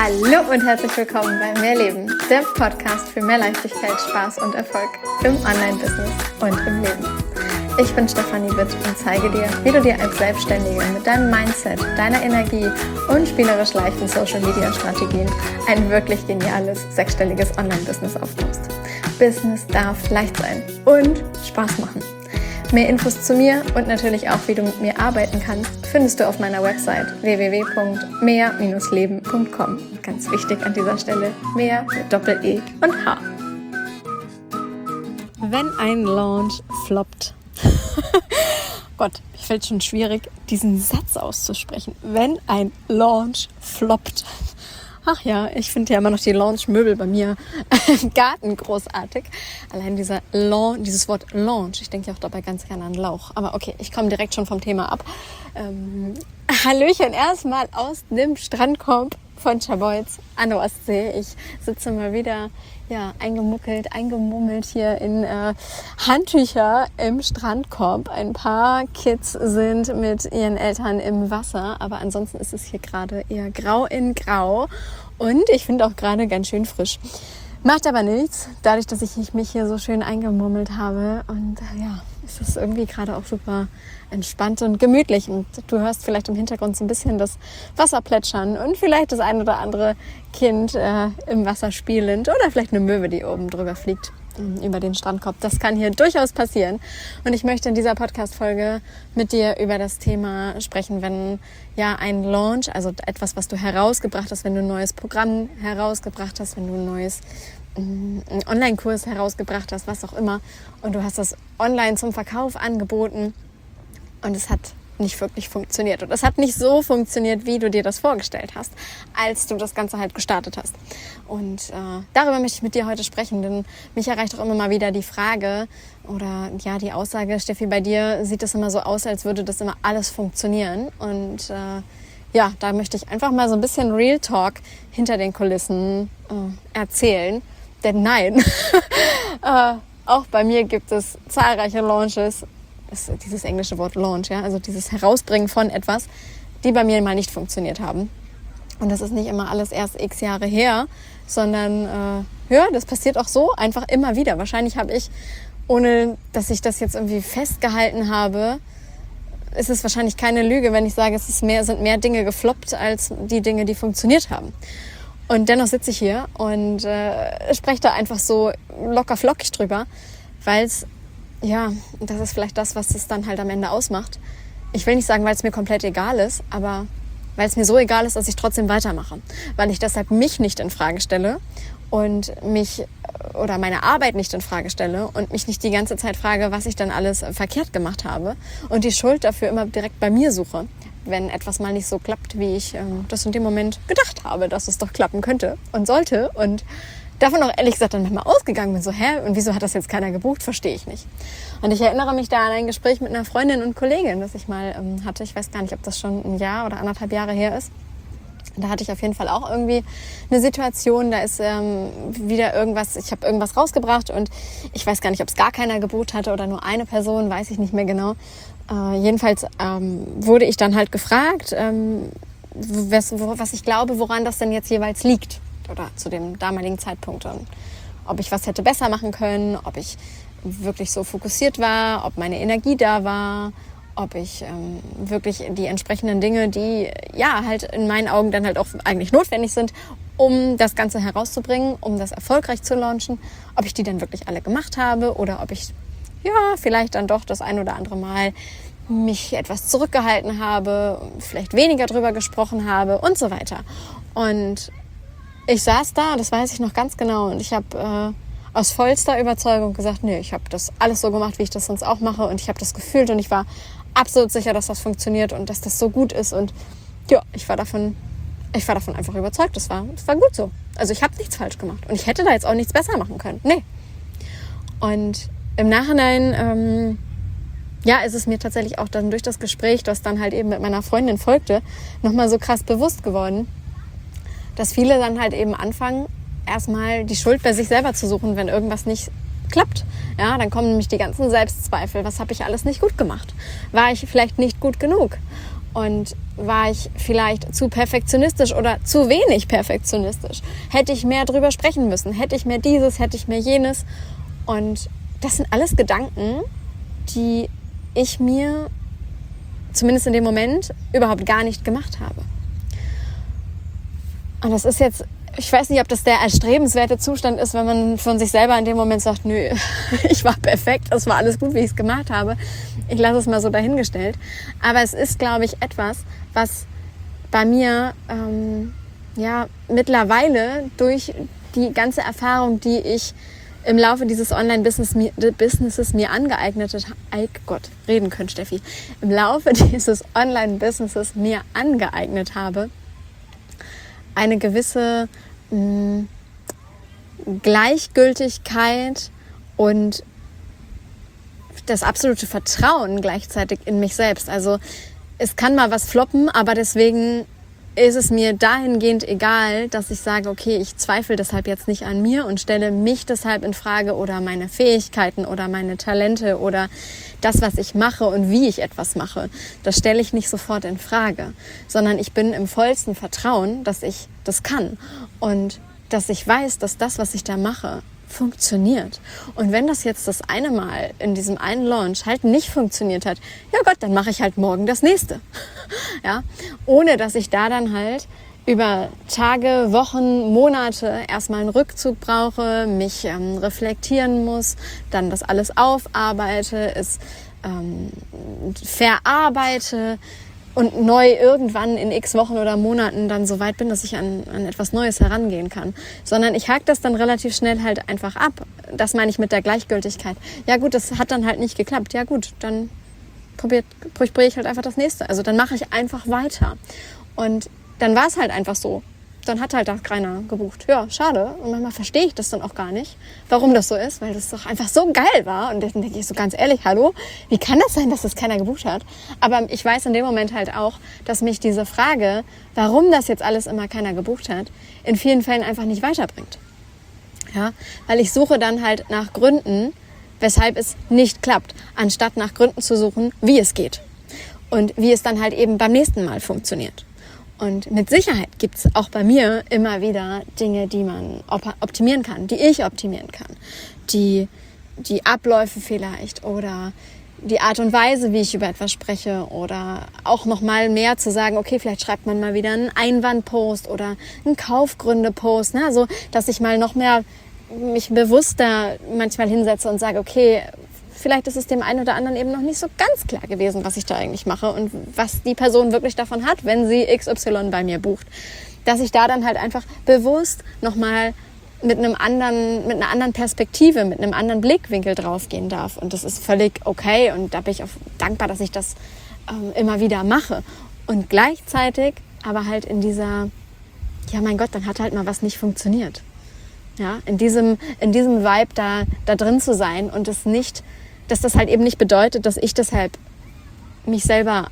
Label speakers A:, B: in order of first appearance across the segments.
A: Hallo und herzlich willkommen bei Mehrleben, der Podcast für mehr Leichtigkeit, Spaß und Erfolg im Online-Business und im Leben. Ich bin Stefanie Witt und zeige dir, wie du dir als Selbstständige mit deinem Mindset, deiner Energie und spielerisch leichten Social-Media-Strategien ein wirklich geniales, sechsstelliges Online-Business aufbaust. Business darf leicht sein und Spaß machen. Mehr Infos zu mir und natürlich auch, wie du mit mir arbeiten kannst, findest du auf meiner Website www.mehr-leben.com. Ganz wichtig an dieser Stelle, mehr mit Doppel-E und H. Wenn ein Launch floppt. Gott, mir fällt schon schwierig, diesen Satz auszusprechen. Wenn ein Launch floppt. Ach ja, ich finde ja immer noch die Launch-Möbel bei mir im Garten großartig. Allein dieses Wort Launch, ich denke ja auch dabei ganz gerne an Lauch. Aber okay, ich komme direkt schon vom Thema ab. Hallöchen erstmal aus dem Strandkorb von Scharbeutz an der Ostsee. Ich sitze mal wieder eingemummelt hier in Handtücher im Strandkorb. Ein paar Kids sind mit ihren Eltern im Wasser, aber ansonsten ist es hier gerade eher grau in grau und ich finde auch gerade ganz schön frisch. Macht aber nichts, dadurch, dass ich mich hier so schön eingemummelt habe und es ist irgendwie gerade auch super entspannt und gemütlich und du hörst vielleicht im Hintergrund so ein bisschen das Wasser plätschern und vielleicht das ein oder andere Kind im Wasser spielend oder vielleicht eine Möwe, die oben drüber fliegt über den Strandkorb. Das kann hier durchaus passieren und ich möchte in dieser Podcast-Folge mit dir über das Thema sprechen, wenn ein Launch, also etwas, was du herausgebracht hast, wenn du ein neues Programm herausgebracht hast, wenn du ein neues einen Online-Kurs herausgebracht hast, was auch immer, und du hast das online zum Verkauf angeboten und es hat nicht wirklich funktioniert. Und es hat nicht so funktioniert, wie du dir das vorgestellt hast, als du das Ganze halt gestartet hast. Und darüber möchte ich mit dir heute sprechen, denn mich erreicht auch immer mal wieder die Frage oder die Aussage, Steffi, bei dir sieht es immer so aus, als würde das immer alles funktionieren. Und da möchte ich einfach mal so ein bisschen Real Talk hinter den Kulissen erzählen. Denn nein, auch bei mir gibt es zahlreiche Launches, dieses englische Wort Launch, also dieses Herausbringen von etwas, die bei mir mal nicht funktioniert haben. Und das ist nicht immer alles erst x Jahre her, sondern das passiert auch so einfach immer wieder. Wahrscheinlich habe ich, ohne dass ich das jetzt irgendwie festgehalten habe, ist es wahrscheinlich keine Lüge, wenn ich sage, sind mehr Dinge gefloppt als die Dinge, die funktioniert haben. Und dennoch sitze ich hier und spreche da einfach so locker flockig drüber, weil es, das ist vielleicht das, was es dann halt am Ende ausmacht. Ich will nicht sagen, weil es mir komplett egal ist, aber weil es mir so egal ist, dass ich trotzdem weitermache. Weil ich deshalb mich nicht in Frage stelle und mich oder meine Arbeit nicht in Frage stelle und mich nicht die ganze Zeit frage, was ich dann alles verkehrt gemacht habe und die Schuld dafür immer direkt bei mir suche, wenn etwas mal nicht so klappt, wie ich das in dem Moment gedacht habe, dass es doch klappen könnte und sollte. Und davon auch ehrlich gesagt dann manchmal ausgegangen bin, so, und wieso hat das jetzt keiner gebucht, verstehe ich nicht. Und ich erinnere mich da an ein Gespräch mit einer Freundin und Kollegin, das ich mal hatte. Ich weiß gar nicht, ob das schon ein Jahr oder 1,5 Jahre her ist. Da hatte ich auf jeden Fall auch irgendwie eine Situation, da ist wieder irgendwas, ich habe irgendwas rausgebracht und ich weiß gar nicht, ob es gar keiner gebucht hatte oder nur eine Person, weiß ich nicht mehr genau. Jedenfalls wurde ich dann halt gefragt, was ich glaube, woran das denn jetzt jeweils liegt oder zu dem damaligen Zeitpunkt und ob ich was hätte besser machen können, ob ich wirklich so fokussiert war, ob meine Energie da war, ob ich wirklich die entsprechenden Dinge, die halt in meinen Augen dann halt auch eigentlich notwendig sind, um das Ganze herauszubringen, um das erfolgreich zu launchen, ob ich die dann wirklich alle gemacht habe oder ob ich vielleicht dann doch das ein oder andere Mal mich etwas zurückgehalten habe, vielleicht weniger drüber gesprochen habe und so weiter. Und ich saß da, das weiß ich noch ganz genau, und ich habe aus vollster Überzeugung gesagt, nee, ich habe das alles so gemacht, wie ich das sonst auch mache und ich habe das gefühlt und ich war absolut sicher, dass das funktioniert und dass das so gut ist und ich war davon einfach überzeugt, das war gut so. Also ich habe nichts falsch gemacht und ich hätte da jetzt auch nichts besser machen können. Nee. Und im Nachhinein ist es mir tatsächlich auch dann durch das Gespräch, das dann halt eben mit meiner Freundin folgte, nochmal so krass bewusst geworden, dass viele dann halt eben anfangen, erstmal die Schuld bei sich selber zu suchen, wenn irgendwas nicht klappt. Ja, dann kommen nämlich die ganzen Selbstzweifel. Was habe ich alles nicht gut gemacht? War ich vielleicht nicht gut genug? Und war ich vielleicht zu perfektionistisch oder zu wenig perfektionistisch? Hätte ich mehr drüber sprechen müssen? Hätte ich mehr dieses? Hätte ich mehr jenes? Und das sind alles Gedanken, die ich mir zumindest in dem Moment überhaupt gar nicht gemacht habe. Und das ist jetzt, ich weiß nicht, ob das der erstrebenswerte Zustand ist, wenn man von sich selber in dem Moment sagt, nö, ich war perfekt, es war alles gut, wie ich es gemacht habe. Ich lasse es mal so dahingestellt. Aber es ist, glaube ich, etwas, was bei mir mittlerweile durch die ganze Erfahrung, die ich im Laufe dieses Online-Businesses mir angeeignet habe, reden können, Steffi, im Laufe dieses Online-Businesses mir angeeignet habe, eine gewisse Gleichgültigkeit und das absolute Vertrauen gleichzeitig in mich selbst. Also es kann mal was floppen, aber deswegen ist es mir dahingehend egal, dass ich sage, okay, ich zweifle deshalb jetzt nicht an mir und stelle mich deshalb in Frage oder meine Fähigkeiten oder meine Talente oder das, was ich mache und wie ich etwas mache. Das stelle ich nicht sofort in Frage, sondern ich bin im vollsten Vertrauen, dass ich das kann und dass ich weiß, dass das, was ich da mache, funktioniert. Und wenn das jetzt das eine Mal in diesem einen Launch halt nicht funktioniert hat, ja Gott, dann mache ich halt morgen das nächste. Ja, ohne dass ich da dann halt über Tage, Wochen, Monate erstmal einen Rückzug brauche, mich reflektieren muss, dann das alles aufarbeite, es verarbeite und neu irgendwann in x Wochen oder Monaten dann so weit bin, dass ich an etwas Neues herangehen kann. Sondern ich hake das dann relativ schnell halt einfach ab. Das meine ich mit der Gleichgültigkeit. Ja gut, das hat dann halt nicht geklappt. Ja gut, dann probiere ich halt einfach das nächste. Also dann mache ich einfach weiter. Und dann war es halt einfach so. Dann hat halt da keiner gebucht. Ja, schade. Und manchmal verstehe ich das dann auch gar nicht, warum das so ist, weil das doch einfach so geil war. Und dann denke ich so ganz ehrlich, hallo, wie kann das sein, dass das keiner gebucht hat? Aber ich weiß in dem Moment halt auch, dass mich diese Frage, warum das jetzt alles immer keiner gebucht hat, in vielen Fällen einfach nicht weiterbringt. Ja, weil ich suche dann halt nach Gründen, weshalb es nicht klappt, anstatt nach Gründen zu suchen, wie es geht. Und wie es dann halt eben beim nächsten Mal funktioniert. Und mit Sicherheit gibt es auch bei mir immer wieder Dinge, die man optimieren kann, die ich optimieren kann. Die Abläufe vielleicht oder die Art und Weise, wie ich über etwas spreche oder auch noch mal mehr zu sagen, okay, vielleicht schreibt man mal wieder einen Einwandpost oder einen Kaufgründe-Post, ne? So, dass ich mal noch mehr mich bewusster manchmal hinsetze und sage, okay, vielleicht ist es dem einen oder anderen eben noch nicht so ganz klar gewesen, was ich da eigentlich mache und was die Person wirklich davon hat, wenn sie XY bei mir bucht. Dass ich da dann halt einfach bewusst nochmal mit einer anderen Perspektive, mit einem anderen Blickwinkel draufgehen darf. Und das ist völlig okay und da bin ich auch dankbar, dass ich das immer wieder mache. Und gleichzeitig aber halt in dieser, ja mein Gott, dann hat halt mal was nicht funktioniert. Ja, in diesem Vibe da drin zu sein und es nicht, dass das halt eben nicht bedeutet, dass ich deshalb mich selber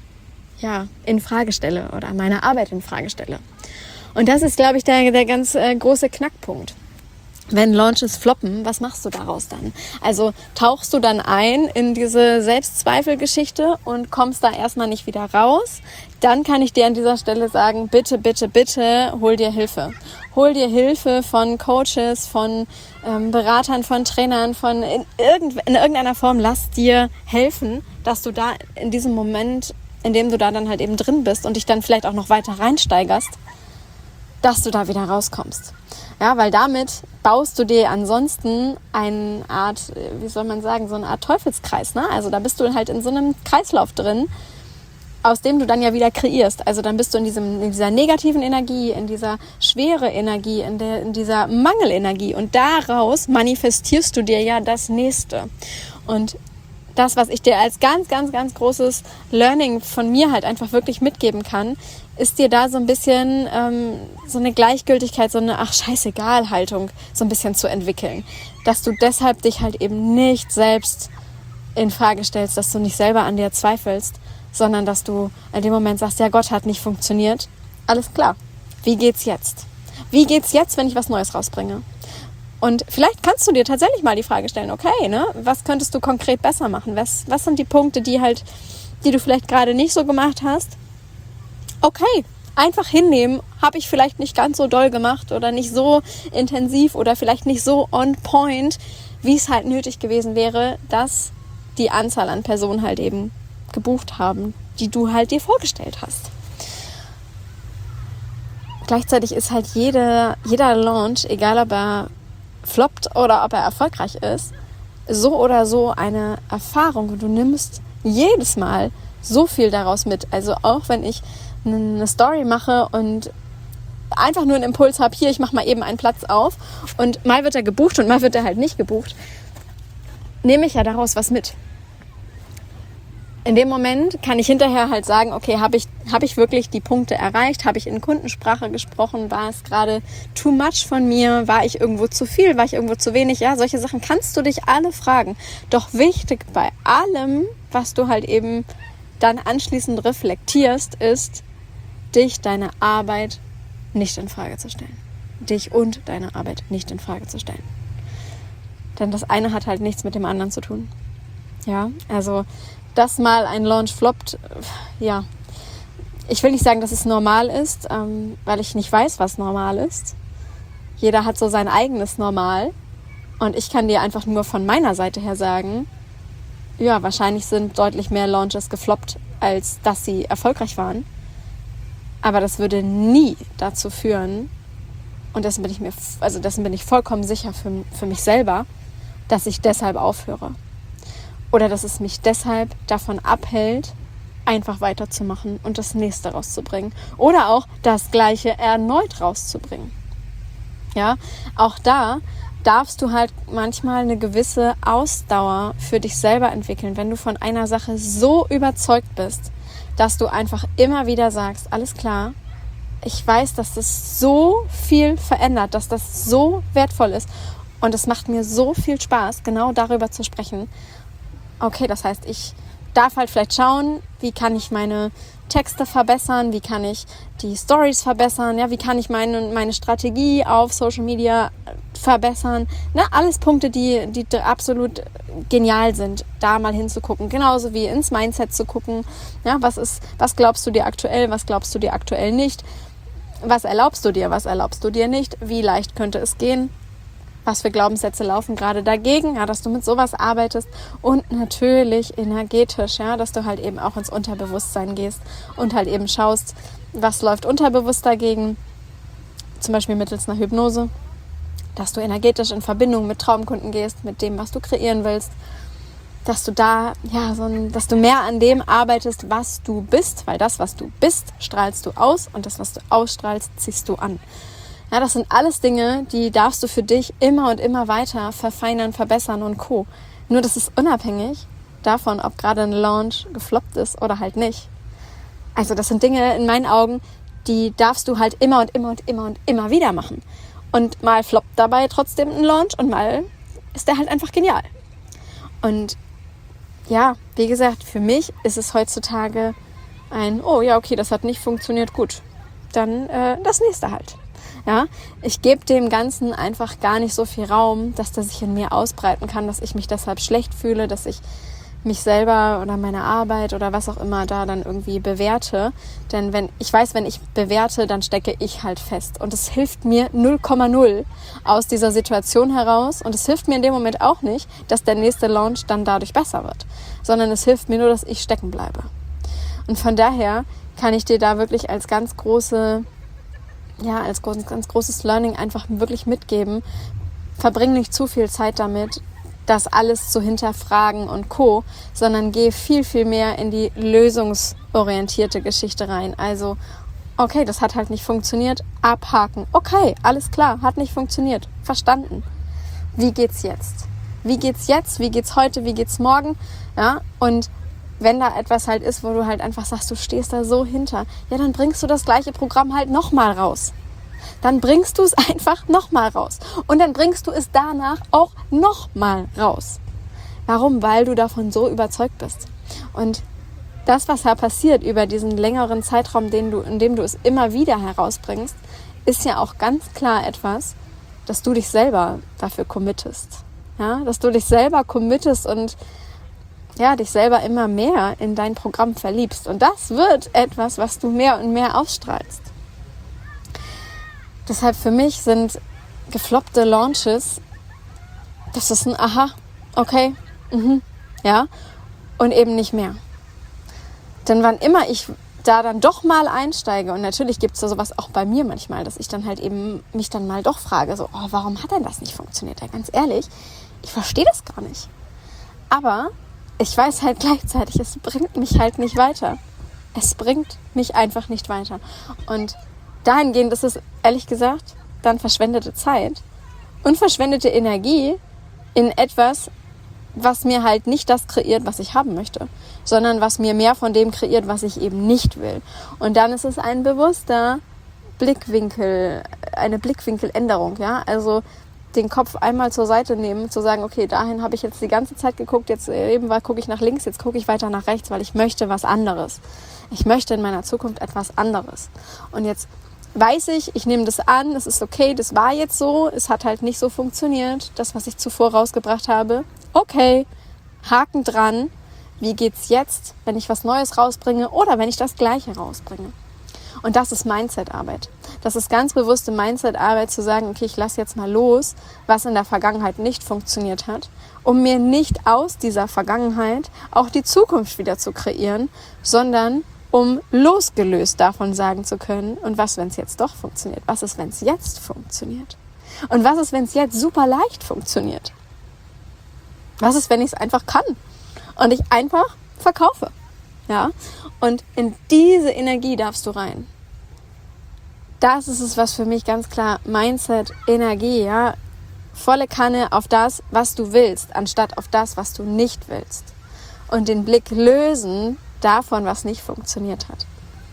A: in Frage stelle oder meine Arbeit in Frage stelle. Und das ist, glaube ich, der ganz große Knackpunkt. Wenn Launches floppen, was machst du daraus dann? Also tauchst du dann ein in diese Selbstzweifelgeschichte und kommst da erstmal nicht wieder raus? Dann kann ich dir an dieser Stelle sagen, bitte, bitte, bitte hol dir Hilfe. Hol dir Hilfe von Coaches, von Beratern, von Trainern, in irgendeiner Form. Lass dir helfen, dass du da in diesem Moment, in dem du da dann halt eben drin bist und dich dann vielleicht auch noch weiter reinsteigerst, dass du da wieder rauskommst. Ja, weil damit baust du dir ansonsten eine Art, so eine Art Teufelskreis, ne? Also da bist du halt in so einem Kreislauf drin, aus dem du dann ja wieder kreierst. Also dann bist du in dieser negativen Energie, in dieser schwere Energie, in dieser Mangelenergie und daraus manifestierst du dir ja das Nächste. Und das, was ich dir als ganz, ganz, ganz großes Learning von mir halt einfach wirklich mitgeben kann, ist dir da so ein bisschen so eine Gleichgültigkeit, so eine Ach-scheißegal-Haltung so ein bisschen zu entwickeln. Dass du deshalb dich halt eben nicht selbst in Frage stellst, dass du nicht selber an dir zweifelst, sondern dass du in dem Moment sagst, ja, Gott hat nicht funktioniert. Alles klar. Wie geht's jetzt? Wie geht's jetzt, wenn ich was Neues rausbringe? Und vielleicht kannst du dir tatsächlich mal die Frage stellen, okay, ne, was könntest du konkret besser machen? Was sind die Punkte, die du vielleicht gerade nicht so gemacht hast? okay, einfach hinnehmen, habe ich vielleicht nicht ganz so doll gemacht oder nicht so intensiv oder vielleicht nicht so on point, wie es halt nötig gewesen wäre, dass die Anzahl an Personen halt eben gebucht haben, die du halt dir vorgestellt hast. Gleichzeitig ist halt jeder Launch, egal ob er floppt oder ob er erfolgreich ist, so oder so eine Erfahrung und du nimmst jedes Mal so viel daraus mit. Also auch wenn ich eine Story mache und einfach nur einen Impuls habe, hier, ich mache mal eben einen Platz auf und mal wird er gebucht und mal wird er halt nicht gebucht, nehme ich ja daraus was mit. In dem Moment kann ich hinterher halt sagen, okay, habe ich wirklich die Punkte erreicht? Habe ich in Kundensprache gesprochen? War es gerade too much von mir? War ich irgendwo zu viel? War ich irgendwo zu wenig? Ja, solche Sachen kannst du dich alle fragen. Doch wichtig bei allem, was du halt eben dann anschließend reflektierst, ist, deine Arbeit nicht in Frage zu stellen. Dich und deine Arbeit nicht in Frage zu stellen. Denn das eine hat halt nichts mit dem anderen zu tun. Ja, also dass mal ein Launch floppt, ja, ich will nicht sagen, dass es normal ist, weil ich nicht weiß, was normal ist. Jeder hat so sein eigenes Normal und ich kann dir einfach nur von meiner Seite her sagen, ja, wahrscheinlich sind deutlich mehr Launches gefloppt, als dass sie erfolgreich waren. Aber das würde nie dazu führen, und dessen bin ich vollkommen sicher für mich selber, dass ich deshalb aufhöre. Oder dass es mich deshalb davon abhält, einfach weiterzumachen und das nächste rauszubringen. Oder auch das Gleiche erneut rauszubringen. Ja, auch da darfst du halt manchmal eine gewisse Ausdauer für dich selber entwickeln, wenn du von einer Sache so überzeugt bist, dass du einfach immer wieder sagst, alles klar, ich weiß, dass das so viel verändert, dass das so wertvoll ist und es macht mir so viel Spaß, genau darüber zu sprechen. Okay, das heißt, ich darf halt vielleicht schauen, wie kann ich meine Texte verbessern, wie kann ich die Stories verbessern, ja, wie kann ich meine Strategie auf Social Media verbessern. Ne, alles Punkte, die absolut genial sind, da mal hinzugucken. Genauso wie ins Mindset zu gucken. Ja, was glaubst du dir aktuell, was glaubst du dir aktuell nicht? Was erlaubst du dir nicht? Wie leicht könnte es gehen? Was für Glaubenssätze laufen gerade dagegen, ja, dass du mit sowas arbeitest und natürlich energetisch, ja, dass du halt eben auch ins Unterbewusstsein gehst und halt eben schaust, was läuft unterbewusst dagegen, zum Beispiel mittels einer Hypnose, dass du energetisch in Verbindung mit Traumkunden gehst, mit dem, was du kreieren willst, dass du da, ja, dass du mehr an dem arbeitest, was du bist, weil das, was du bist, strahlst du aus und das, was du ausstrahlst, ziehst du an. Ja, das sind alles Dinge, die darfst du für dich immer und immer weiter verfeinern, verbessern und Co. Nur das ist unabhängig davon, ob gerade ein Launch gefloppt ist oder halt nicht. Also das sind Dinge in meinen Augen, die darfst du halt immer und immer und immer und immer wieder machen. Und mal floppt dabei trotzdem ein Launch und mal ist der halt einfach genial. Und ja, wie gesagt, für mich ist es heutzutage oh ja, okay, das hat nicht funktioniert, gut. Dann das nächste halt. Ja, ich gebe dem Ganzen einfach gar nicht so viel Raum, dass das sich in mir ausbreiten kann, dass ich mich deshalb schlecht fühle, dass ich mich selber oder meine Arbeit oder was auch immer da dann irgendwie bewerte. Denn wenn ich bewerte, dann stecke ich halt fest. Und es hilft mir 0,0 aus dieser Situation heraus. Und es hilft mir in dem Moment auch nicht, dass der nächste Launch dann dadurch besser wird. Sondern es hilft mir nur, dass ich stecken bleibe. Und von daher kann ich dir da wirklich als ganz großes Learning einfach wirklich mitgeben. Verbring nicht zu viel Zeit damit, das alles zu hinterfragen und Co., sondern geh viel, viel mehr in die lösungsorientierte Geschichte rein. Also, okay, das hat halt nicht funktioniert, abhaken. Okay, alles klar, hat nicht funktioniert, verstanden. Wie geht's jetzt? Wie geht's jetzt? Wie geht's heute? Wie geht's morgen? Ja, und wenn da etwas halt ist, wo du halt einfach sagst, du stehst da so hinter, ja, dann bringst du das gleiche Programm halt nochmal raus. Dann bringst du es einfach nochmal raus. Und dann bringst du es danach auch nochmal raus. Warum? Weil du davon so überzeugt bist. Und das, was da passiert über diesen längeren Zeitraum, in dem du es immer wieder herausbringst, ist ja auch ganz klar etwas, dass du dich selber dafür committest. Ja? Dass du dich selber committest und dich selber immer mehr in dein Programm verliebst. Und das wird etwas, was du mehr und mehr ausstrahlst. Deshalb für mich sind gefloppte Launches, das ist ein Aha, okay, ja, und eben nicht mehr. Denn wann immer ich da dann doch mal einsteige, und natürlich gibt es da sowas auch bei mir manchmal, dass ich dann halt eben mich dann mal doch frage, so, warum hat denn das nicht funktioniert? Ja, ganz ehrlich, ich verstehe das gar nicht. Aber ich weiß halt gleichzeitig, es bringt mich halt nicht weiter. Es bringt mich einfach nicht weiter. Und dahingehend ist es, ehrlich gesagt, dann verschwendete Zeit und verschwendete Energie in etwas, was mir halt nicht das kreiert, was ich haben möchte, sondern was mir mehr von dem kreiert, was ich eben nicht will. Und dann ist es ein bewusster Blickwinkel, eine Blickwinkeländerung, ja, also den Kopf einmal zur Seite nehmen, zu sagen, okay, dahin habe ich jetzt die ganze Zeit geguckt, jetzt eben gucke ich nach links, jetzt gucke ich weiter nach rechts, weil ich möchte was anderes. Ich möchte in meiner Zukunft etwas anderes. Und jetzt weiß ich nehme das an, es ist okay, das war jetzt so, es hat halt nicht so funktioniert, das, was ich zuvor rausgebracht habe. Okay, Haken dran, wie geht's jetzt, wenn ich was Neues rausbringe oder wenn ich das Gleiche rausbringe? Und das ist Mindset-Arbeit. Das ist ganz bewusste Mindset-Arbeit, zu sagen, okay, ich lasse jetzt mal los, was in der Vergangenheit nicht funktioniert hat, um mir nicht aus dieser Vergangenheit auch die Zukunft wieder zu kreieren, sondern um losgelöst davon sagen zu können, und was, wenn es jetzt doch funktioniert? Was ist, wenn es jetzt funktioniert? Und was ist, wenn es jetzt super leicht funktioniert? Was ist, wenn ich es einfach kann und ich einfach verkaufe? Ja? Und in diese Energie darfst du rein. Das ist es, was für mich ganz klar Mindset, Energie, ja, volle Kanne auf das, was du willst, anstatt auf das, was du nicht willst. Und den Blick lösen davon, was nicht funktioniert hat.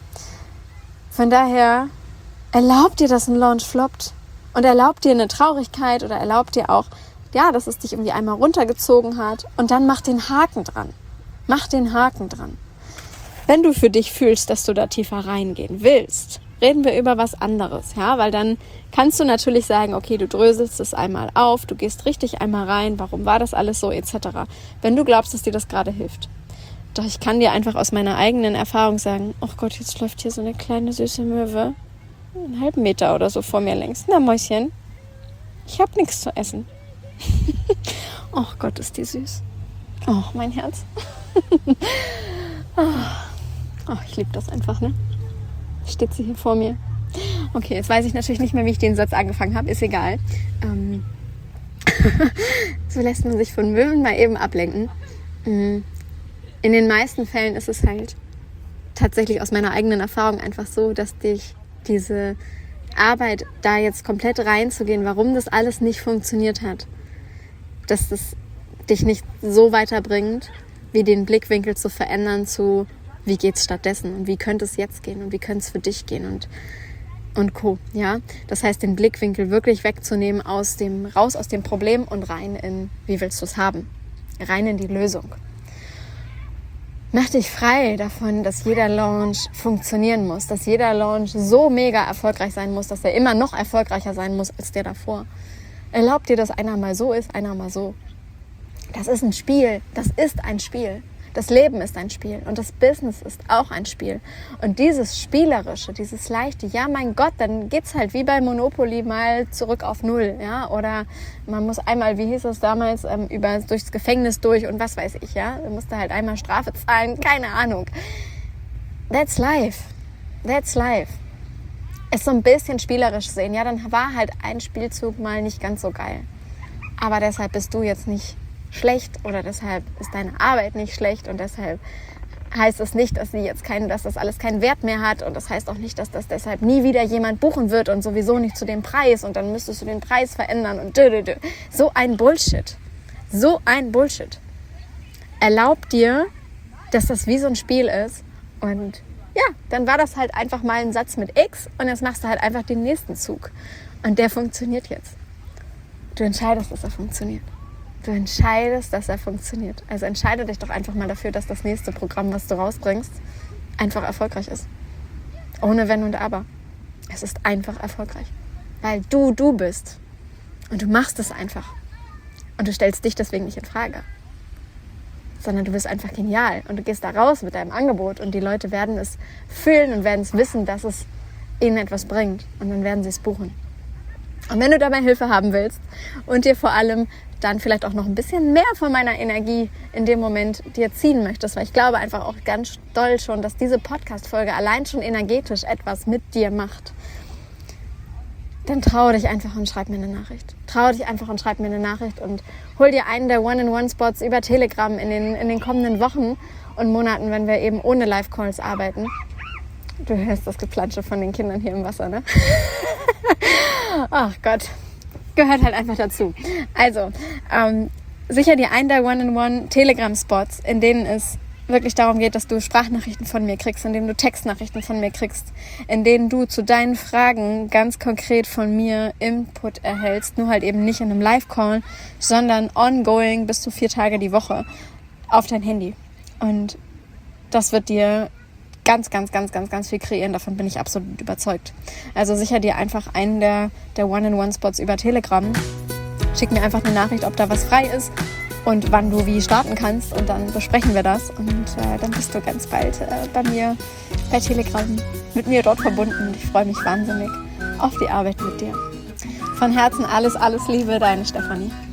A: Von daher, erlaub dir, dass ein Launch floppt und erlaub dir eine Traurigkeit oder erlaub dir auch, ja, dass es dich irgendwie einmal runtergezogen hat, und dann mach den Haken dran. Mach den Haken dran. Wenn du für dich fühlst, dass du da tiefer reingehen willst, reden wir über was anderes, ja, weil dann kannst du natürlich sagen, okay, du dröselst es einmal auf, du gehst richtig einmal rein, warum war das alles so, etc. Wenn du glaubst, dass dir das gerade hilft. Doch ich kann dir einfach aus meiner eigenen Erfahrung sagen, oh Gott, jetzt läuft hier so eine kleine süße Möwe, einen halben Meter oder so vor mir längs. Na Mäuschen, ich habe nichts zu essen. Oh Gott, ist die süß. Oh, mein Herz. Oh, ich liebe das einfach, ne? Steht sie hier vor mir. Okay, jetzt weiß ich natürlich nicht mehr, wie ich den Satz angefangen habe. Ist egal. So lässt man sich von Möwen mal eben ablenken. In den meisten Fällen ist es halt tatsächlich aus meiner eigenen Erfahrung einfach so, dass dich diese Arbeit, da jetzt komplett reinzugehen, warum das alles nicht funktioniert hat, dass das dich nicht so weiterbringt, wie den Blickwinkel zu verändern zu, wie geht's stattdessen und wie könnte es jetzt gehen und wie könnte es für dich gehen und Co. Ja? Das heißt, den Blickwinkel wirklich wegzunehmen, raus aus dem Problem und rein in, wie willst du es haben? Rein in die Lösung. Mach dich frei davon, dass jeder Launch funktionieren muss, dass jeder Launch so mega erfolgreich sein muss, dass er immer noch erfolgreicher sein muss als der davor. Erlaub dir, dass einer mal so ist, einer mal so. Das ist ein Spiel. Das ist ein Spiel. Das Leben ist ein Spiel und das Business ist auch ein Spiel. Und dieses Spielerische, dieses Leichte, ja mein Gott, dann geht's halt wie bei Monopoly mal zurück auf Null, ja, oder man muss einmal, wie hieß es damals, durchs Gefängnis durch und was weiß ich, ja, man musste halt einmal Strafe zahlen, keine Ahnung. That's life. That's life. Es so ein bisschen spielerisch sehen, ja, dann war halt ein Spielzug mal nicht ganz so geil. Aber deshalb bist du jetzt nicht schlecht oder deshalb ist deine Arbeit nicht schlecht und deshalb heißt es nicht, dass das alles keinen Wert mehr hat und das heißt auch nicht, dass das deshalb nie wieder jemand buchen wird und sowieso nicht zu dem Preis und dann müsstest du den Preis verändern und so ein Bullshit. So ein Bullshit. Erlaub dir, dass das wie so ein Spiel ist und ja, dann war das halt einfach mal ein Satz mit X und jetzt machst du halt einfach den nächsten Zug und der funktioniert jetzt. Du entscheidest, dass er funktioniert. Du entscheidest, dass er funktioniert. Also entscheide dich doch einfach mal dafür, dass das nächste Programm, was du rausbringst, einfach erfolgreich ist. Ohne Wenn und Aber. Es ist einfach erfolgreich. Weil du bist. Und du machst es einfach. Und du stellst dich deswegen nicht in Frage. sondern du bist einfach genial und du gehst da raus mit deinem Angebot und die Leute werden es fühlen und werden es wissen, dass es ihnen etwas bringt und dann werden sie es buchen. Und wenn du dabei Hilfe haben willst und dir vor allem dann vielleicht auch noch ein bisschen mehr von meiner Energie in dem Moment dir ziehen möchtest, weil ich glaube einfach auch ganz doll schon, dass diese Podcast-Folge allein schon energetisch etwas mit dir macht, dann trau dich einfach und schreib mir eine Nachricht. Trau dich einfach und schreib mir eine Nachricht und hol dir einen der One-in-One-Spots über Telegram in den kommenden Wochen und Monaten, wenn wir eben ohne Live-Calls arbeiten. Du hörst das Geplansche von den Kindern hier im Wasser, ne? Ach Gott. Gehört halt einfach dazu. Also, sicher dir einen der One-in-One-Telegram-Spots, in denen es wirklich darum geht, dass du Sprachnachrichten von mir kriegst, in denen du Textnachrichten von mir kriegst, in denen du zu deinen Fragen ganz konkret von mir Input erhältst, nur halt eben nicht in einem Live-Call, sondern ongoing bis zu 4 Tage die Woche auf dein Handy. Und das wird dir ganz viel kreieren. Davon bin ich absolut überzeugt. Also sicher dir einfach einen der One-in-One-Spots über Telegram. Schick mir einfach eine Nachricht, ob da was frei ist und wann du wie starten kannst und dann besprechen wir das und dann bist du ganz bald bei mir bei Telegram mit mir dort verbunden und ich freue mich wahnsinnig auf die Arbeit mit dir. Von Herzen alles Liebe, deine Stefanie.